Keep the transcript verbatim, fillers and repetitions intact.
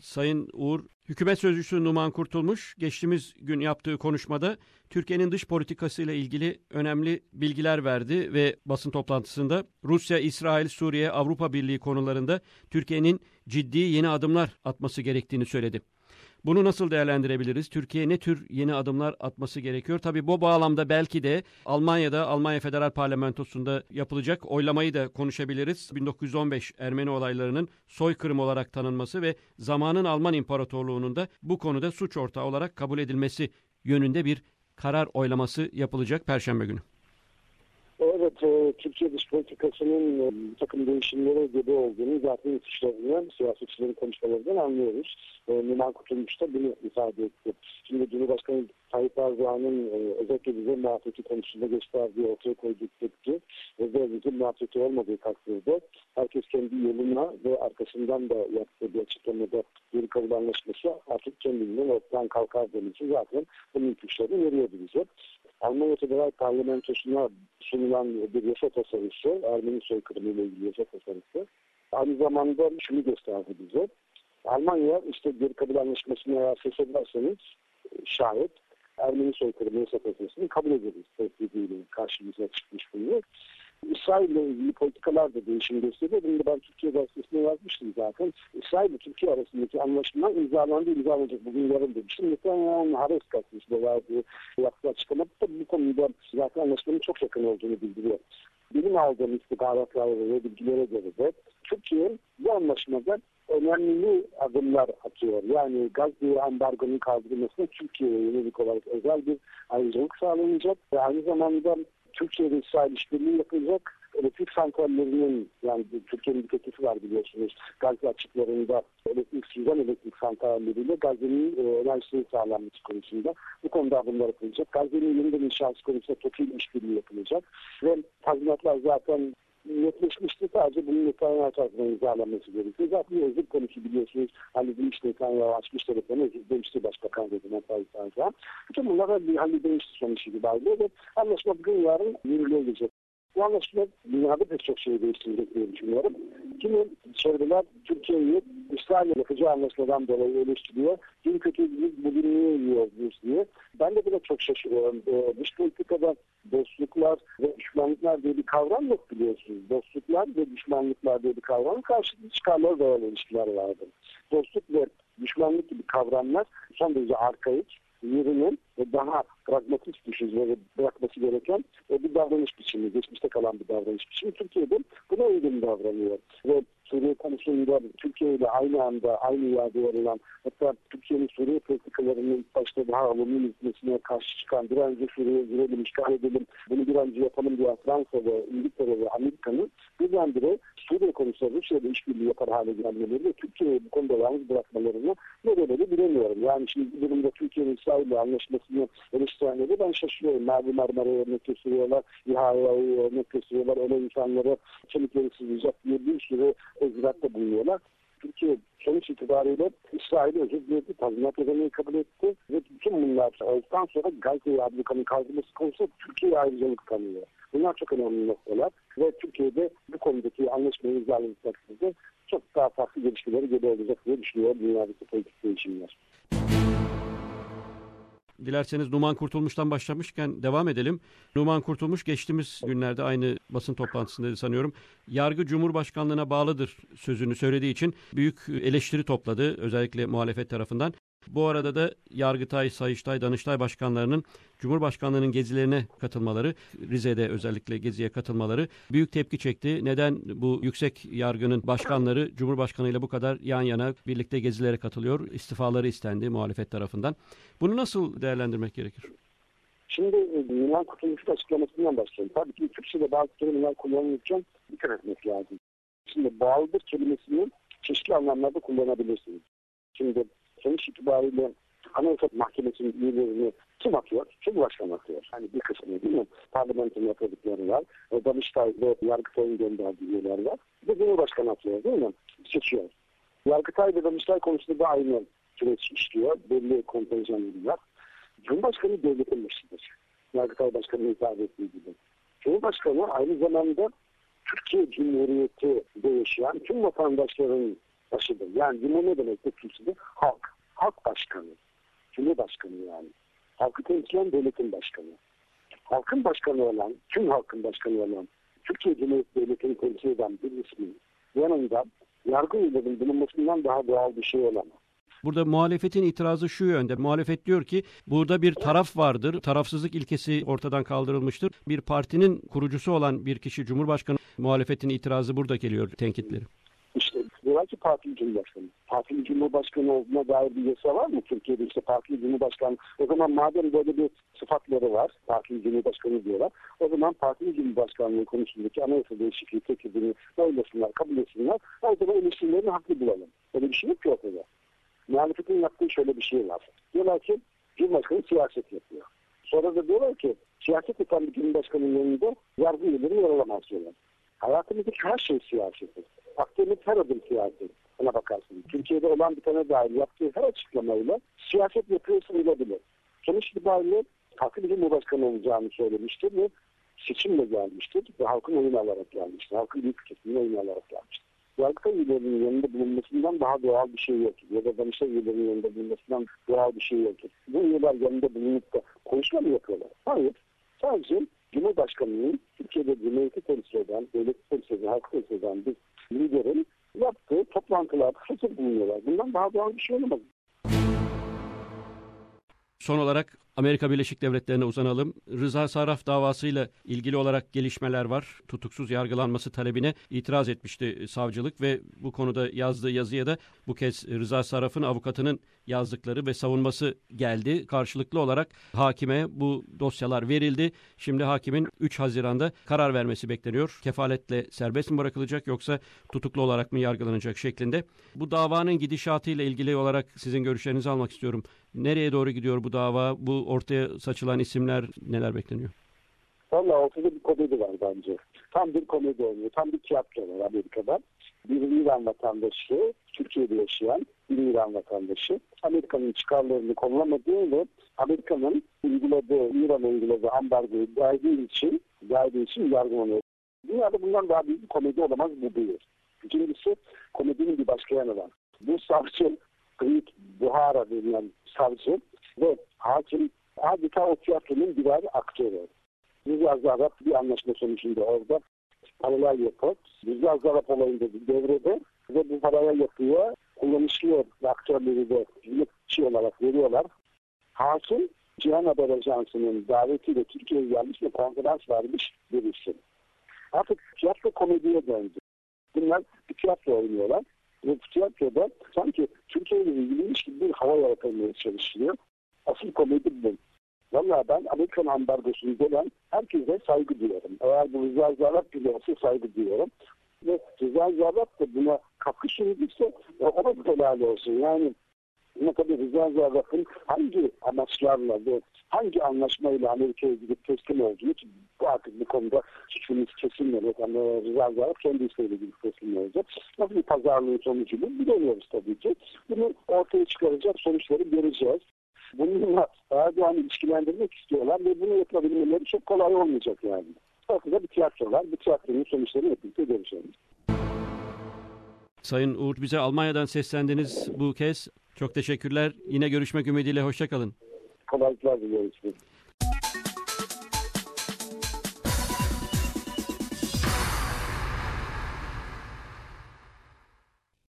Sayın Uğur, Hükümet Sözcüsü Numan Kurtulmuş geçtiğimiz gün yaptığı konuşmada Türkiye'nin dış politikasıyla ilgili önemli bilgiler verdi ve basın toplantısında Rusya, İsrail, Suriye, Avrupa Birliği konularında Türkiye'nin ciddi yeni adımlar atması gerektiğini söyledi. Bunu nasıl değerlendirebiliriz? Türkiye ne tür yeni adımlar atması gerekiyor? Tabii bu bağlamda belki de Almanya'da, Almanya Federal Parlamentosu'nda yapılacak oylamayı da konuşabiliriz. bin dokuz yüz on beş Ermeni olaylarının soykırım olarak tanınması ve zamanın Alman İmparatorluğu'nun da bu konuda suç ortağı olarak kabul edilmesi yönünde bir karar oylaması yapılacak Perşembe günü. Evet, e, Türkiye dış politikasının e, bir takım değişimlere gebe olduğunu zaten yetişlerinden, siyasetçilerin konuşmalarından anlıyoruz. E, Numan Kurtulmuş da bunu ifade etti. Şimdi Cumhurbaşkanı Tayyip Erdoğan'ın e, özellikle bize muhabbeti konusunda gösterdiği, ortaya koyduğu tepki ve bize muhabbeti olmadığı takdirde herkes kendi yoluna ve arkasından da yaptığı bir açıklamada geri kabul anlaşması artık kendinden ortadan kalkar demişti. Zaten bunun ipuçlarını veriyordu bize. Almanya Federal Parlamentosu'na sunulan bir yasa tasarısı, Ermeni soykırımı ile ilgili yasa tasarısı, aynı zamanda şunu gösterdi bize. Almanya işte geri kabul anlaşmasını eğer feshederseniz şayet Ermeni soykırımı yasa tasarısını kabul ederiz. Tehdidiyle karşımıza çıkmış bulunuyor. İsrail ile ilgili politikalar da değişim gösteriyor. Bunu da ben Türkiye Gazetesi'ne yazmıştım zaten. İsrail ile Türkiye arasındaki anlaşma imzalandı, imzalanacak. Bugün yarın demiştim. Netanyahu'nun Haaretz gazetesinde verdiği yaptığı açıklamada da bu konuda zaten anlaşmanın çok yakın olduğunu bildiriyor. Benim aldığım istihbaratlara ve bilgilere göre de Türkiye bu anlaşmada önemli adımlar atıyor. Yani Gazze ambargonun kaldırılmasına Türkiye'ye yönelik olarak özel bir ayrıcalık sağlanacak ve aynı zamanda Türkiye ve İsrail işbirliği yapılacak. Elektrik santrallerinin, yani Türkiye'nin bir teklifi var biliyorsunuz. Gazze açıklarında elektrik, Suzan elektrik santralleriyle Gazze'nin e, enerjisinin sağlanması konusunda bu konuda adımlar yapılacak. Gazze'nin yeniden inşası konusunda TOKİ işbirliği yapılacak. Ve tazminatlar zaten netleşmişti. Sadece bunun Netanyahu tarafından imzalanması gerekiyor. Zaten özür konusu biliyorsunuz. Halledilmiş, Netanyahu açmış telefonu, özür demişti Başbakan dedi Netanyahu. Bütün bunlara bir halledilmişti sonuç itibariyle ve anlaşma bugün yarın yürürlüğe girecek. Bu anlaşma dünyada pek çok şey değiştirecek diye düşünüyorum. Kimi çevreler Türkiye'yi İsrail'le yapacağı anlaşmadan dolayı eleştiriyor. Kim kötü biz bugün niye yiyoruz diye. Ben de buna çok şaşırıyorum. Ee, dış politikada dostluklar ve düşmanlıklar diye bir kavram yok biliyorsunuz. Dostluklar ve düşmanlıklar diye bir kavram, karşılıklı çıkarlara dayalı ilişkiler vardır. Dostluk ve düşmanlık gibi kavramlar son derece arkaik, yerinin ve daha pragmatik düşünceleri bırakması gereken bir davranış biçimi, geçmişte kalan bir davranış biçimi. Türkiye'de buna uygun davranıyor. Ve Suriye konusunda Türkiye ile aynı anda aynı iade verilen, hatta Türkiye'nin Suriye politikalarının başta daha alımlı gitmesine karşı çıkan, bir an önce Suriye'ye girelim, işgal edelim, bunu bir an önce yapalım diye Fransa ve İngiltere ve Amerika'nın birdenbire Suriye konusunda Rusya'da işbirliği yapar hale gelmeleri ve Türkiye'yi bu konuda yalnız bırakmalarını nedenleri bilemiyorum. Yani şimdi bu durumda Türkiye'nin İsrail'le anlaşmasını eleştirenleri ben şaşırıyorum. Mavi Marmara'ya örnek gösteriyorlar, İHA'ya örnek gösteriyorlar, öyle insanları kemikleri sızlayacak diye bir sürü icraatta bulunuyorlar. Türkiye sonuç itibariyle İsrail'e özür diledi, tazminat ödemeyi kabul etti ve bütün bunlar olduktan sonra Gazze'ye ablukanın kaldırılması konusunda Türkiye'ye ayrıcalık tanıyor. Bunlar çok önemli noktalar ve Türkiye'de bu konudaki anlaşmayı imzaladıkları takdirde çok daha farklı gelişmeleri gebe olacak diye düşünüyorum dünyadaki politik değişimler. Dilerseniz Numan Kurtulmuş'tan başlamışken devam edelim. Numan Kurtulmuş geçtiğimiz günlerde aynı basın toplantısında sanıyorum yargı Cumhurbaşkanlığına bağlıdır sözünü söylediği için büyük eleştiri topladı özellikle muhalefet tarafından. Bu arada da Yargıtay, Sayıştay, Danıştay başkanlarının Cumhurbaşkanlığının gezilerine katılmaları, Rize'de özellikle geziye katılmaları büyük tepki çekti. Neden bu yüksek yargının başkanları Cumhurbaşkanı ile bu kadar yan yana birlikte gezilere katılıyor? İstifaları istendi muhalefet tarafından. Bunu nasıl değerlendirmek gerekir? Şimdi Numan Kurtulmuş'un açıklamasından başlayalım. Tabii ki Türkçe'de bazı kelimeler kullanılırken dikkat etmek lazım. Şimdi bağlıdır kelimesini çeşitli anlamlarda kullanabilirsiniz. Şimdi sonuç itibariyle Anayasa Mahkemesi'nin üyelerini kim atıyor? Cumhurbaşkanı atıyor. Hani bir kısmı değil mi? Parlamentonun atadıkları var. Danıştay ve Yargıtay'ın gönderdiği üyeler var. Bir de Cumhurbaşkanı atıyor değil mi? Seçiyor. Yargıtay ve Danıştay konusunda da aynı süreç işliyor. Belli kontenjanları var. Cumhurbaşkanı devletin başıdır. Yargıtay Başkanı'nın ifade ettiği gibi. Cumhurbaşkanı aynı zamanda Türkiye Cumhuriyeti'de yaşayan tüm vatandaşların başıdır. Yani Cumhur ne demektir Türkçe'de? Halk. Halk başkanı. Cumhurbaşkanı yani. Halkı temsilen devletin başkanı. Halkın başkanı olan, tüm halkın başkanı olan Türkiye Cumhuriyeti Devleti'ni temsil eden bir ismin yanında yargı üyelerinin bulunmasından daha doğal bir şey olamaz. Burada muhalefetin itirazı şu yönde. Muhalefet diyor ki burada bir taraf vardır. Tarafsızlık ilkesi ortadan kaldırılmıştır. Bir partinin kurucusu olan bir kişi Cumhurbaşkanı, muhalefetin itirazı burada geliyor, tenkitleri. İşte diyorlar ki partili cumhurbaşkanı. Partili cumhurbaşkanı olduğuna dair bir yasa var mı Türkiye'de? İşte partili cumhurbaşkanı. O zaman madem böyle bir sıfatları var, partili cumhurbaşkanı diyorlar. O zaman partili cumhurbaşkanlığı konusundaki anayasa değişikliği teklifini oylasınlar, kabul etsinler. O zaman eleştirilerini haklı bulalım. Böyle bir şey yok ki ortada. Muhalefetin yaptığı şöyle bir şey var. Diyorlar ki Cumhurbaşkanı siyaset yapıyor. Sonra da diyorlar ki siyaset yapan bir Cumhurbaşkanı'nın yanında yargı üyeleri yer alamaz diyorlar. Hayatımızdaki her şey siyasettir. Baktığımız her adım siyaset. Ona bakarsın. Türkiye'de olan bir tane dahil yaptığı her açıklamayla siyaset yapıyor sayılabilir. Sonuç itibariyle farklı bir Cumhurbaşkanı olacağını söylemiştir ve seçimle gelmiştir ve halkın oyunu alarak gelmiştir. Halkın büyük kesiminin oyunu alarak gelmiştir. Yargıtay üyelerinin yanında bulunmasından daha doğal bir şey yoktur. Ya da Danıştay üyelerinin yanında bulunmasından doğal bir şey yoktur. Bu üyeler yanında bulunup da konuşma mı yapıyorlar? Hayır. Sadece Cumhurbaşkanı'nın Türkiye'de Cumhuriyeti temsil eden, devleti temsil eden, halkı temsil eden bir liderin yaptığı toplantılarda hazır bulunuyorlar. Bundan daha doğal bir şey olamaz. Son olarak Amerika Birleşik Devletleri'ne uzanalım. Rıza Sarraf davasıyla ilgili olarak gelişmeler var. Tutuksuz yargılanması talebine itiraz etmişti savcılık ve bu konuda yazdığı yazıya da bu kez Rıza Sarraf'ın avukatının yazdıkları ve savunması geldi. Karşılıklı olarak hakime bu dosyalar verildi. Şimdi hakimin üç Haziran'da karar vermesi bekleniyor. Kefaletle serbest mi bırakılacak yoksa tutuklu olarak mı yargılanacak şeklinde. Bu davanın gidişatıyla ilgili olarak sizin görüşlerinizi almak istiyorum. Nereye doğru gidiyor bu dava? Bu ortaya saçılan isimler, neler bekleniyor? Valla ortada bir komedi var bence. Tam bir komedi oluyor. Tam bir tiyatro var Amerika'da. Bir İran vatandaşı, Türkiye'de yaşayan bir İran vatandaşı, Amerika'nın çıkarlarını kollamadığı ve Amerika'nın uyguladığı, İran'a uyguladığı ambargoyu gaydığı için, gaydığı için yargılanıyor. Dünyada bundan daha büyük bir komedi olamaz, bu bir. İkincisi, komedinin bir başka yanı var. Bu savcı, Greek Buhara denilen savcı ve hakim adeta o tiyatronun birer aktörü. Rıza Zarrab bir anlaşma sonucunda orada paralel yapı. Rıza Zarrab olayında bir devrede ve bu paralel yapıya kullanışlı aktörleri de yönetici olarak veriyorlar. Hakim, Cihan Haber Ajansı'nın davetiyle Türkiye'ye gelmiş ve konferans vermiş birisi. Artık tiyatro komediye döndü. Bunlar bir tiyatro oynuyorlar. Ve bu tiyatroda sanki Türkiye ile ilgiliymiş gibi bir hava yaratılmaya çalışılıyor. Asıl komedi bu. Valla ben Amerikan ambargosunu gelen herkese saygı duyuyorum. Eğer bu Rıza Zarrab gibi olsa saygı duyuyorum. Ve Rıza Zarrab da buna katkı sunulursa o da helal olsun. Yani ne kadar Rıza Zarrab'ın hangi amaçlarla ve hangi anlaşmayla Amerika'ya gidip teslim olduğunu ki bu artık bu konuda hiçbirimiz kesinlikle yani Rıza Zarrab kendi isteğiyle gidip teslim olacak. Nasıl bir pazarlığın sonucu bu bilemiyoruz tabii ki. Bunu ortaya çıkaracak sonuçları göreceğiz. Bununla Erdoğan'ı ilişkilendirmek istiyorlar ve bunu yapabilmeleri çok kolay olmayacak yani. Ortada bir tiyatro var. Bu tiyatronun sonuçlarını hep birlikte göreceğiz. Sayın Uğur, bize Almanya'dan seslendiniz bu kez. Çok teşekkürler. Yine görüşmek ümidiyle. Hoşça kalın. Kolaylıklar diliyoruz.